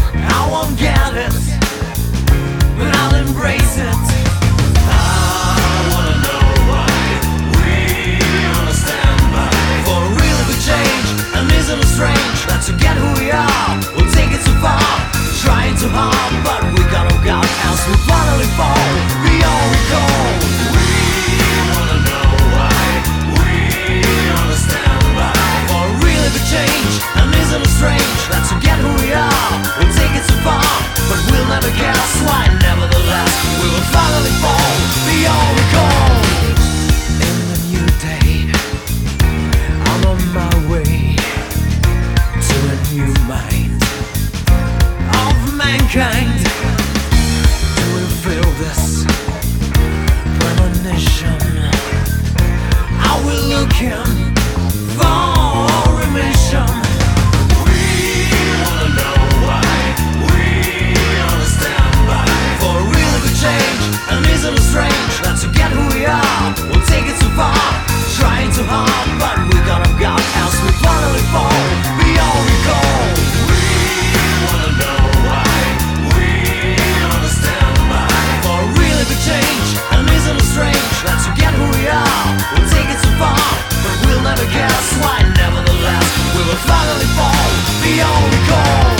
I won't get it, but I'll embrace it. I wanna know why we understand by. For a real big change, and isn't it strange that to get who we are, we'll take it too far. Trying too hard, but we gotta go else we finally fall beyond recall. We wanna know why we understand by. For a really big change, and isn't it strange that to get who we are, we'll take it too far, but we'll never guess why. Nevertheless, we will finally fall beyond recall. In the new day, I'm on my way to a new mind of mankind. Do we feel this premonition? Are we looking for remission? We wanna know why we understand by. For a really good change, and isn't it strange that to get who we are, we'll take it too far. Trying too hard, but we gotta go else we finally fall beyond recall. We wanna know why we understand by. For a really big change, and isn't it strange that to get who we are, we'll take it too far, but we'll never guess why. Nevertheless, we will finally fall beyond recall.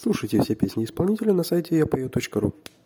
Слушайте все песни исполнителя на сайте yapою.ru.